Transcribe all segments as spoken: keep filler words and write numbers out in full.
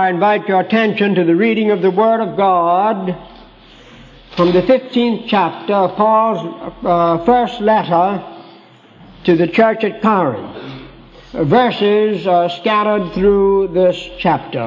I invite your attention to the reading of the Word of God from the fifteenth chapter of Paul's uh, first letter to the church at Corinth. Verses are scattered through this chapter.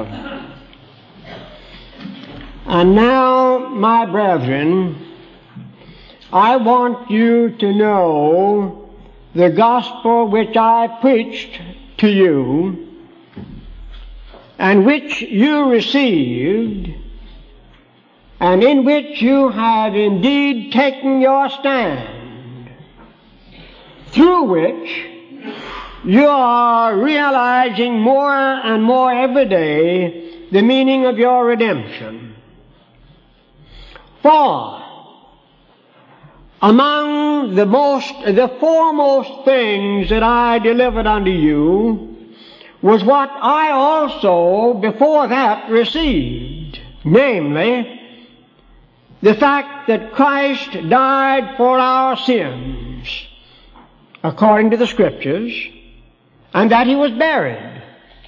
And now, my brethren, I want you to know the gospel which I preached to you, and which you received, and in which you have indeed taken your stand, through which you are realizing more and more every day the meaning of your redemption. For among the most, the foremost things that I delivered unto you was what I also before that received, namely, the fact that Christ died for our sins, according to the Scriptures, and that He was buried,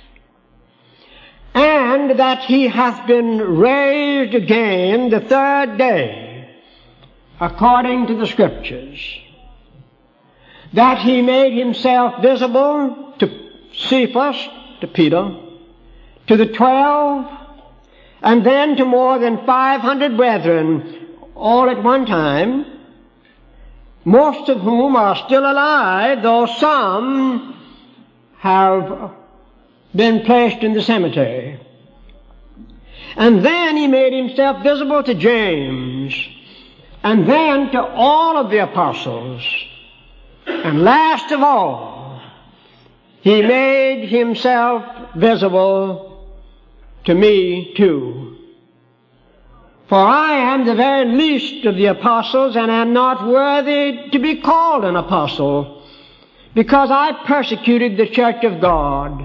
and that He hath been raised again the third day, according to the Scriptures, that He made Himself visible to Cephas, to Peter, to the twelve, and then to more than five hundred brethren, all at one time, most of whom are still alive, though some have been placed in the cemetery. And then He made Himself visible to James, and then to all of the apostles. And last of all, He made Himself visible to me too. For I am the very least of the apostles, and am not worthy to be called an apostle, because I persecuted the church of God.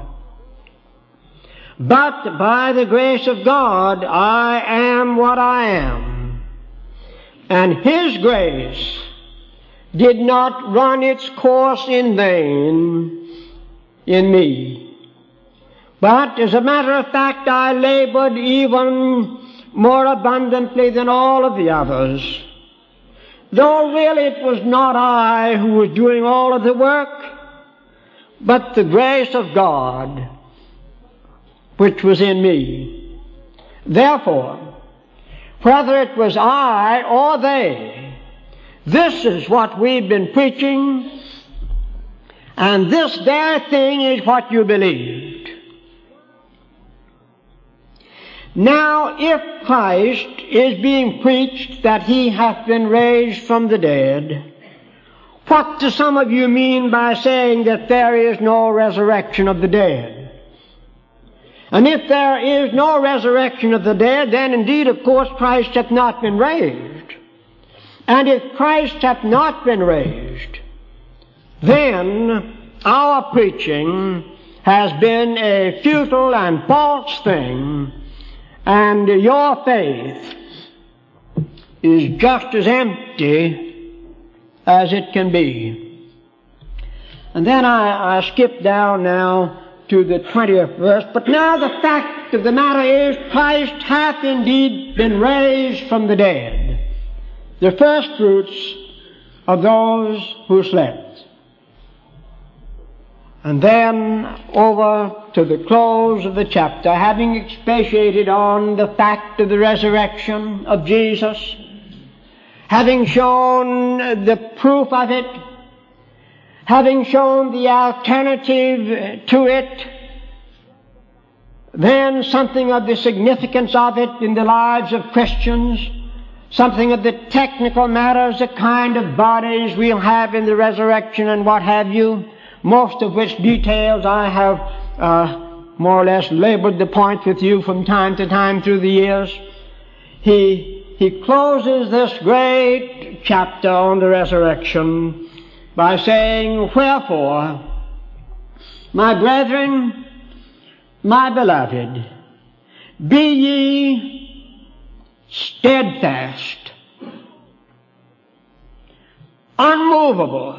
But by the grace of God I am what I am. And His grace did not run its course in vain in me. But as a matter of fact, I labored even more abundantly than all of the others, though really it was not I who was doing all of the work, but the grace of God which was in me. Therefore, whether it was I or they, this is what we've been preaching, and this very thing is what you believed. Now, if Christ is being preached that He hath been raised from the dead, what do some of you mean by saying that there is no resurrection of the dead? And if there is no resurrection of the dead, then indeed, of course, Christ hath not been raised. And if Christ hath not been raised, then our preaching has been a futile and false thing, and your faith is just as empty as it can be. And then I, I skip down now to the twentieth verse. But now the fact of the matter is, Christ hath indeed been raised from the dead, the first fruits of those who slept. And then over to the close of the chapter, having expatiated on the fact of the resurrection of Jesus, having shown the proof of it, having shown the alternative to it, then something of the significance of it in the lives of Christians, something of the technical matters, the kind of bodies we'll have in the resurrection and what have you, most of which details I have uh, more or less labored the point with you from time to time through the years. He, he closes this great chapter on the resurrection by saying, wherefore, my brethren, my beloved, be ye steadfast, unmovable,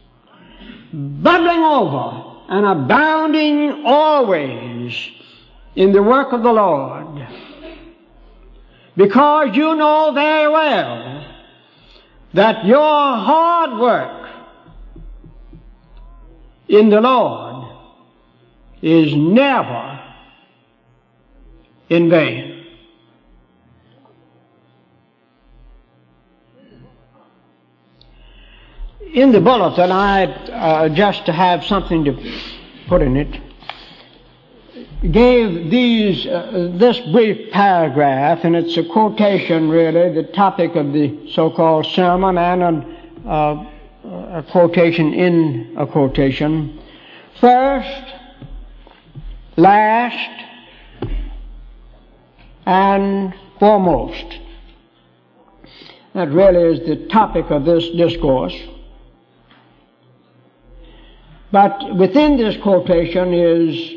bubbling over and abounding always in the work of the Lord, because you know very well that your hard work in the Lord is never in vain. In the bulletin, I, uh, just to have something to put in it, gave these uh, this brief paragraph, and it's a quotation, really, the topic of the so-called sermon, and a, uh, a quotation in a quotation. First, last, and foremost. That really is the topic of this discourse. But within this quotation is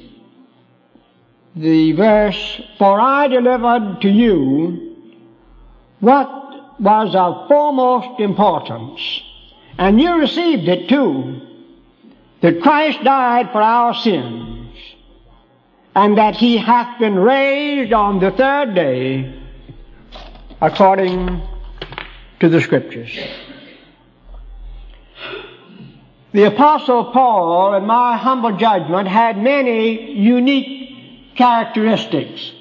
the verse, "For I delivered to you what was of foremost importance, and you received it too, that Christ died for our sins, and that he hath been raised on the third day according to the Scriptures." The Apostle Paul, in my humble judgment, had many unique characteristics.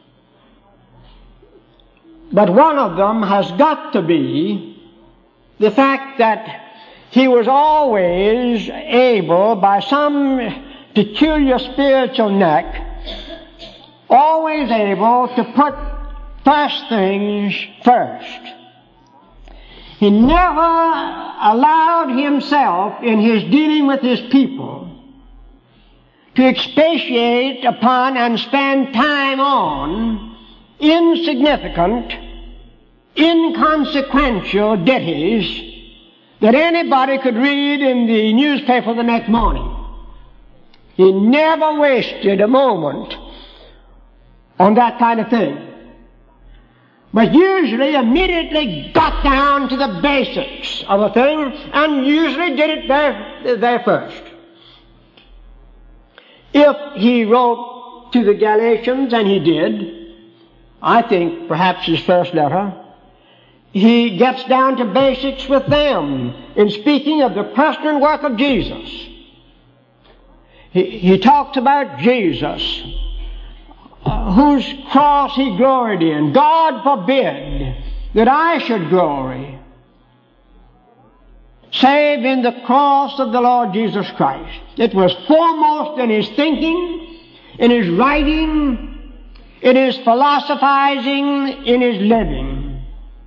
But one of them has got to be the fact that he was always able, by some peculiar spiritual knack, always able to put first things first. He never allowed himself, in his dealing with his people, to expatiate upon and spend time on insignificant, inconsequential ditties that anybody could read in the newspaper the next morning. He never wasted a moment on that kind of thing, but usually immediately got down to the basics of a thing, and usually did it there, there first. If he wrote to the Galatians, and he did, I think perhaps his first letter, he gets down to basics with them in speaking of the person and work of Jesus. He, he talks about Jesus, Uh, whose cross he gloried in. God forbid that I should glory save in the cross of the Lord Jesus Christ. It was foremost in his thinking, in his writing, in his philosophizing, in his living.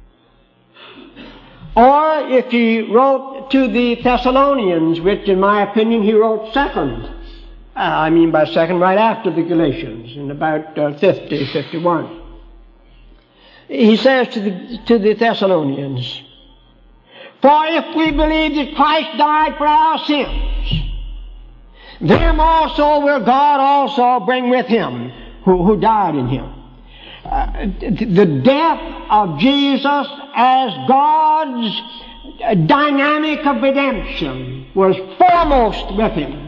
Or if he wrote to the Thessalonians, which in my opinion he wrote second, I mean by second, right after the Galatians, in about uh, fifty, fifty-one. He says to the, to the Thessalonians, "For if we believe that Christ died for our sins, them also will God also bring with him who, who died in him." Uh, the death of Jesus as God's dynamic of redemption was foremost with him.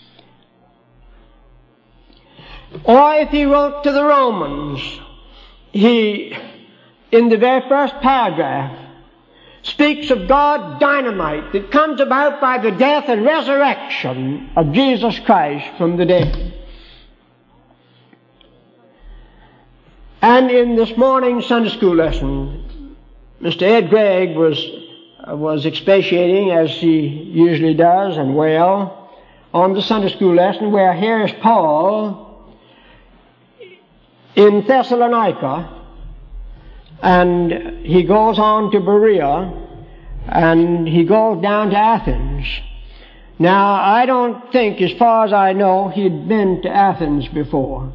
Or if he wrote to the Romans, he, in the very first paragraph, speaks of God's dynamite that comes about by the death and resurrection of Jesus Christ from the dead. And in this morning's Sunday school lesson, Mister Ed Gregg was, uh, was expatiating, as he usually does, and well, on the Sunday school lesson, where here is Paul in Thessalonica, and he goes on to Berea, and he goes down to Athens. Now, I don't think, as far as I know, he'd been to Athens before.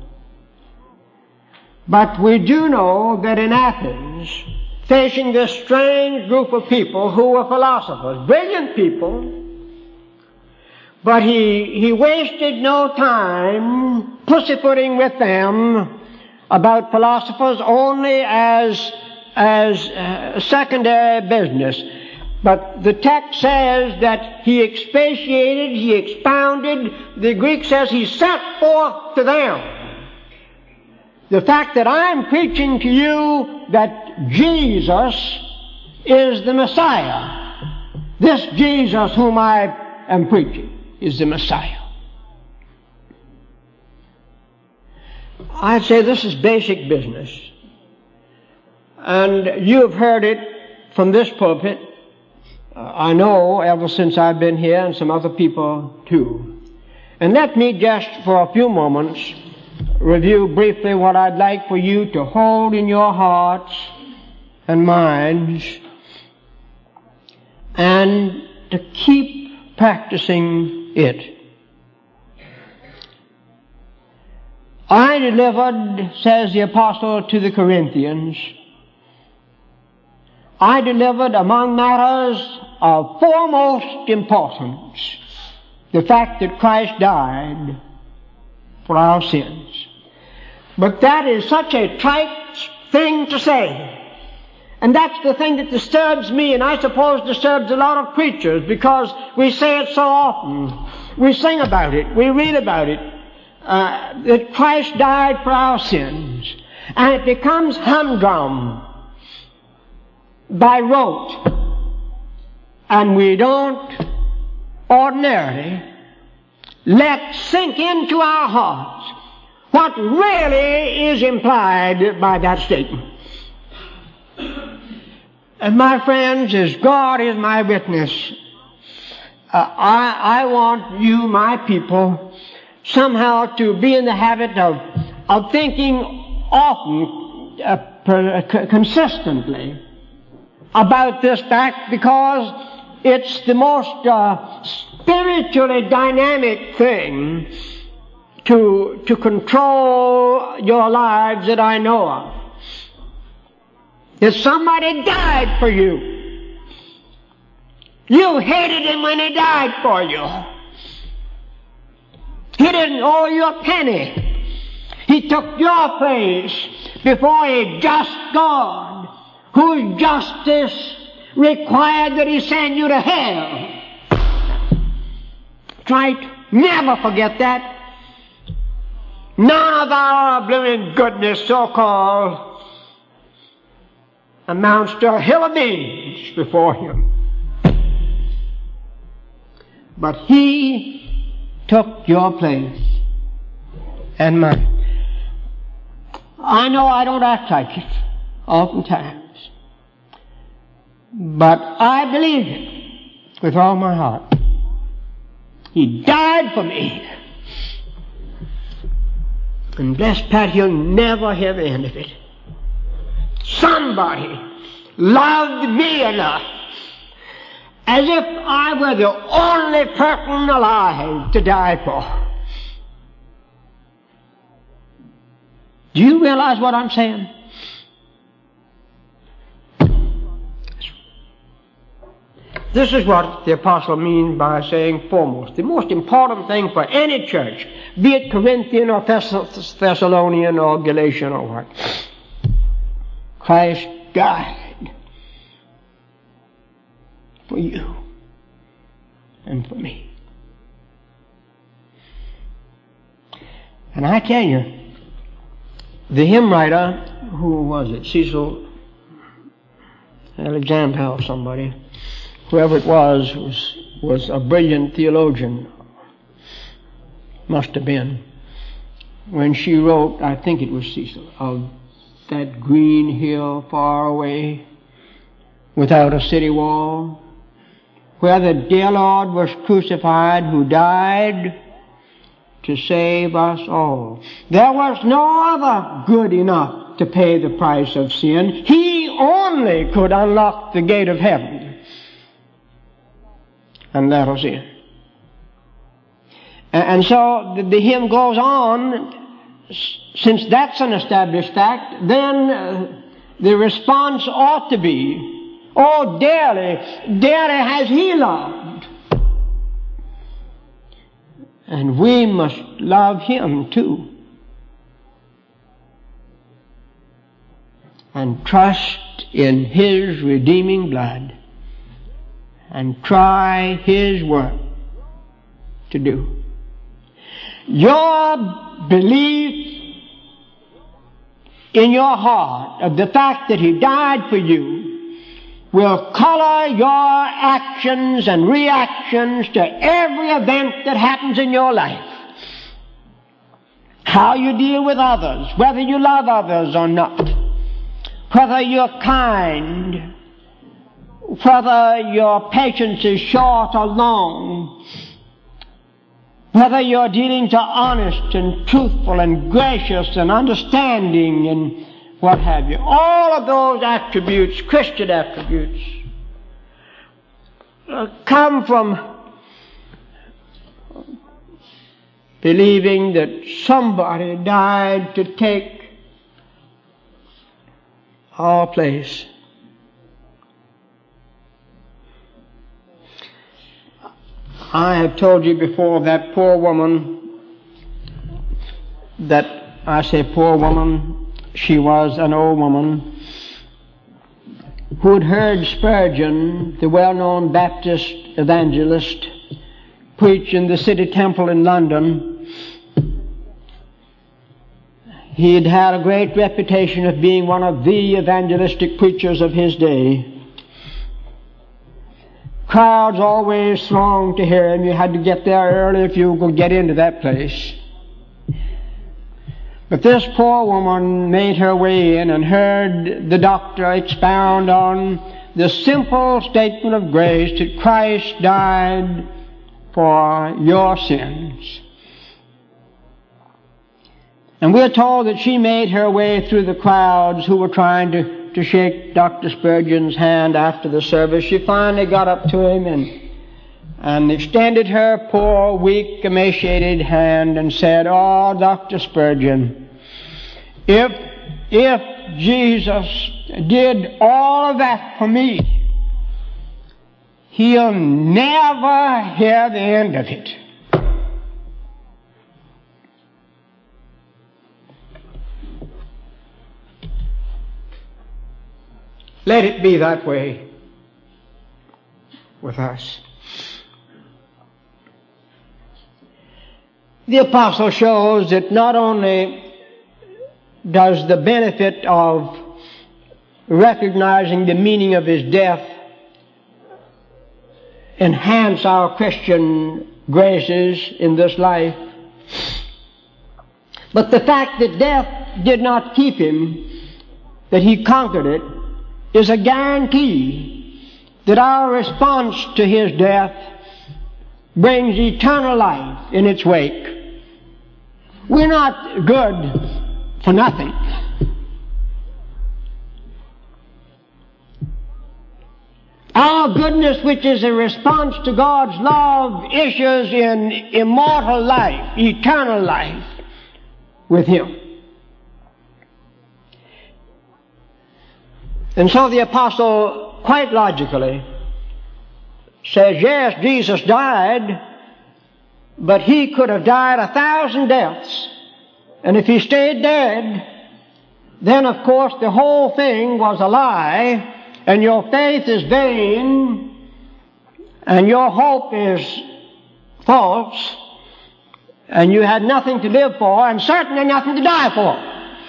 But we do know that in Athens, facing this strange group of people who were philosophers, brilliant people, but he, he wasted no time pussyfooting with them about philosophers only as, as uh, secondary business. But the text says that he expatiated, he expounded. The Greek says he set forth to them The fact that I'm preaching to you that Jesus is the Messiah. This Jesus whom I am preaching is the Messiah. I'd say this is basic business. And you have heard it from this pulpit, uh, I know, ever since I've been here, and some other people too. And let me just for a few moments review briefly what I'd like for you to hold in your hearts and minds and to keep practicing it. I delivered, says the apostle to the Corinthians, I delivered among matters of foremost importance the fact that Christ died for our sins. But that is such a trite thing to say. And that's the thing that disturbs me, and I suppose disturbs a lot of preachers, because we say it so often. We sing about it. We read about it. Uh, that Christ died for our sins. And it becomes humdrum by rote. And we don't ordinarily let sink into our hearts what really is implied by that statement. And my friends, as God is my witness, uh, I, I want you, my people, somehow to be in the habit of, of thinking often, uh, per, consistently about this fact, because it's the most uh, spiritually dynamic thing to, to control your lives that I know of. If somebody died for you, you hated him when he died for you. He didn't owe you a penny. He took your place before a just God, whose justice required that he send you to hell. Right? Never forget that. None of our blooming goodness, so-called, amounts to a hill of beans before him. But he took your place and mine. I know I don't act like it oftentimes, but I believe it with all my heart. He died for me. And bless Pat, he'll never hear the end of it. Somebody loved me enough, as if I were the only person alive to die for. Do you realize what I'm saying? This is what the apostle means by saying foremost. The most important thing for any church, be it Corinthian or Thess- Thessalonian or Galatian or what, Christ died for you and for me. And I tell you, the hymn writer, who was it? Cecil Alexander or somebody, whoever it was, was, was a brilliant theologian. Must have been. When she wrote, I think it was Cecil, of that green hill far away, without a city wall, where the dear Lord was crucified, who died to save us all. There was no other good enough to pay the price of sin. He only could unlock the gate of heaven and let us in. And so the hymn goes on. Since that's an established fact, then uh, the response ought to be, oh, dearly, dearly has he loved. And we must love him too. And trust in his redeeming blood. And try his work to do. Your belief in your heart of the fact that He died for you will color your actions and reactions to every event that happens in your life. How you deal with others, whether you love others or not, whether you're kind, whether your patience is short or long, whether you're dealing to honest and truthful and gracious and understanding and what have you. All of those attributes, Christian attributes, uh, come from believing that somebody died to take our place. I have told you before that poor woman, that I say poor woman, she was an old woman, who had heard Spurgeon, the well-known Baptist evangelist, preach in the City Temple in London. He had had a great reputation of being one of the evangelistic preachers of his day. Crowds always thronged to hear him. You had to get there early if you could get into that place. But this poor woman made her way in and heard the doctor expound on the simple statement of grace that Christ died for your sins. And we're told that she made her way through the crowds who were trying to, to shake Doctor Spurgeon's hand after the service. She finally got up to him and, and extended her poor, weak, emaciated hand and said, "Oh, Doctor Spurgeon, if, if Jesus did all of that for me, He'll never hear the end of it." Let it be that way with us. The apostle shows that not only does the benefit of recognizing the meaning of His death enhance our Christian graces in this life, but the fact that death did not keep Him, that He conquered it, is a guarantee that our response to His death brings eternal life in its wake. We're not good for nothing. Our goodness, which is a response to God's love, issues in immortal life, eternal life with Him. And so the apostle, quite logically, says, yes, Jesus died, but He could have died a thousand deaths. And if He stayed dead, then of course the whole thing was a lie, and your faith is vain, and your hope is false, and you had nothing to live for, and certainly nothing to die for.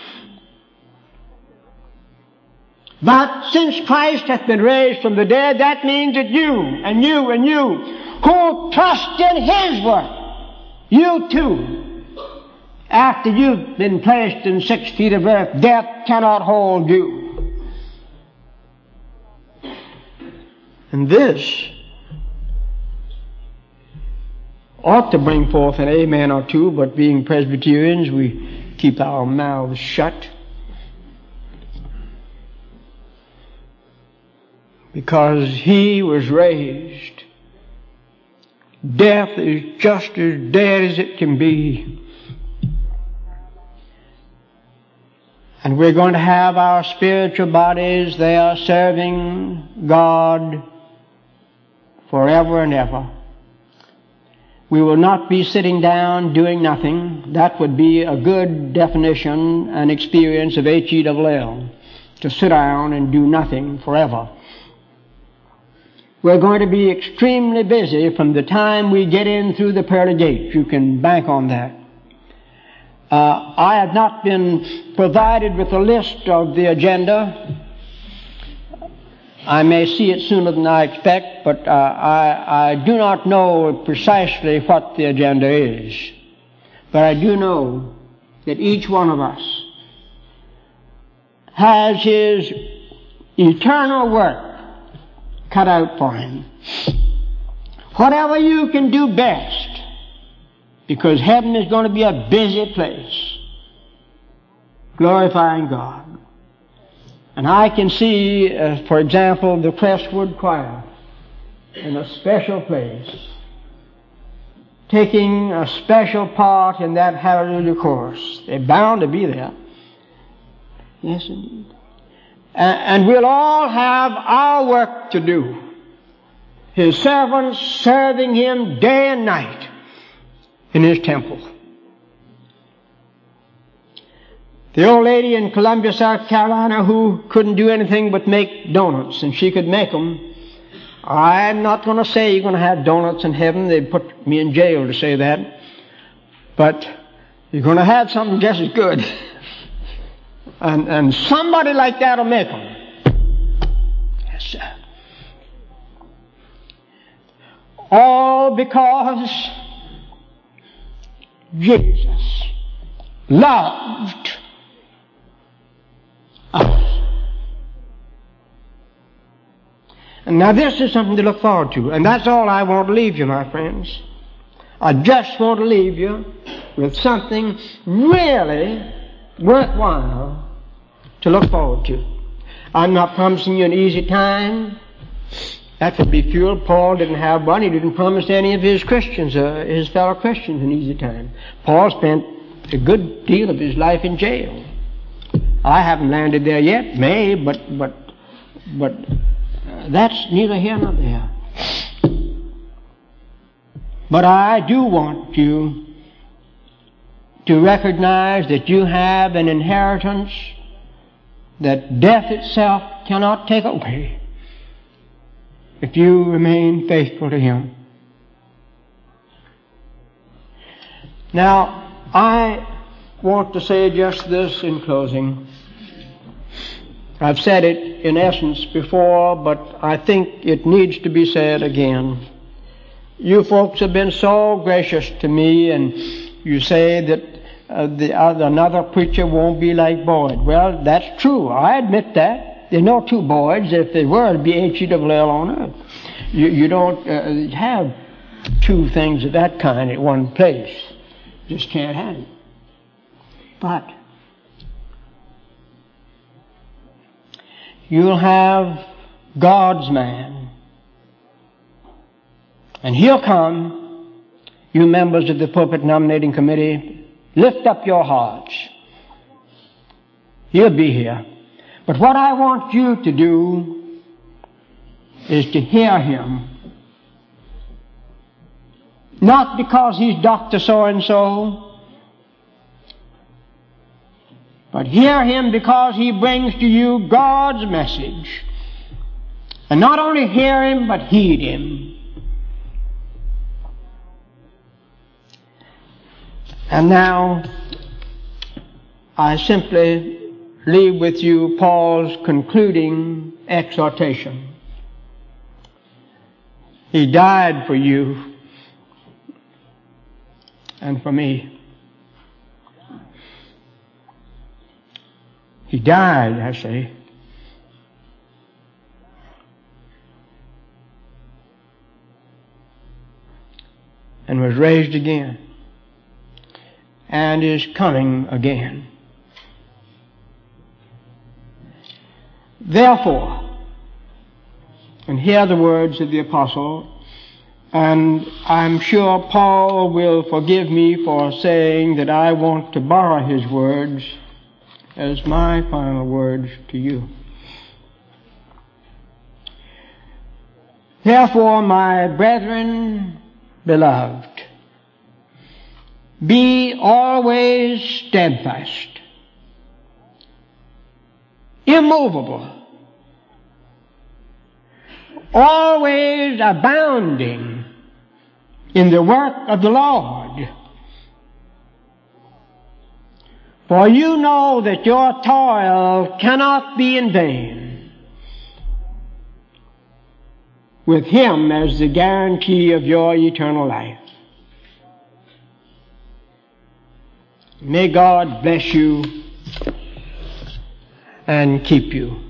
But since Christ hath been raised from the dead, that means that you, and you, and you, who trust in His work, you too, after you've been placed in six feet of earth, death cannot hold you. And this ought to bring forth an amen or two, but being Presbyterians, we keep our mouths shut. Because He was raised. Death is just as dead as it can be. And we're going to have our spiritual bodies there serving God forever and ever. We will not be sitting down doing nothing. That would be a good definition and experience of H E L L, to sit down and do nothing forever. We're going to be extremely busy from the time we get in through the pearly gates. You can bank on that. Uh, I have not been provided with a list of the agenda. I may see it sooner than I expect, but uh, I, I do not know precisely what the agenda is. But I do know that each one of us has his eternal work cut out for him. Whatever you can do best, because heaven is going to be a busy place, glorifying God. And I can see, uh, for example, the Crestwood Choir in a special place, taking a special part in that Hallelujah chorus. They're bound to be there. Yes, indeed. And, and we'll all have our work to do. His servants serving Him day and night in His temple. The old lady in Columbia, South Carolina, who couldn't do anything but make donuts, and she could make them. I'm not going to say you're going to have donuts in heaven. They'd put me in jail to say that. But you're going to have something just as good. and, and somebody like that will make them. Yes, sir. All because Jesus loved us. And now this is something to look forward to. And that's all I want to leave you, my friends. I just want to leave you with something really worthwhile to look forward to. I'm not promising you an easy time. That would be fuel. Paul didn't have one. He didn't promise any of his Christians, uh, his fellow Christians, an easy time. Paul spent a good deal of his life in jail. I haven't landed there yet, may, but but but uh, that's neither here nor there. But I do want you to recognize that you have an inheritance that death itself cannot take away if you remain faithful to Him. Now, I want to say just this in closing. I've said it in essence before, but I think it needs to be said again. You folks have been so gracious to me, and you say that uh, the other, another preacher won't be like Boyd. Well, that's true. I admit that. There are no two Boyds. If there were, it'd be H E double L on earth. You, you don't uh, have two things of that kind at one place. Just can't have it. But you'll have God's man, and He'll come. You members of the Pulpit Nominating Committee, lift up your hearts. He'll be here. But what I want you to do is to hear Him. Not because He's Doctor So-and-so, but hear Him because He brings to you God's message. And not only hear Him, but heed Him. And now, I simply leave with you Paul's concluding exhortation. He died for you and for me. He died, I say. And was raised again. And is coming again. Therefore, and hear the words of the apostle, and I'm sure Paul will forgive me for saying that I want to borrow his words as my final words to you. Therefore, my brethren, beloved, be always steadfast, immovable, always abounding in the work of the Lord, For you know that your toil cannot be in vain, with Him as the guarantee of your eternal life. May God bless you and keep you.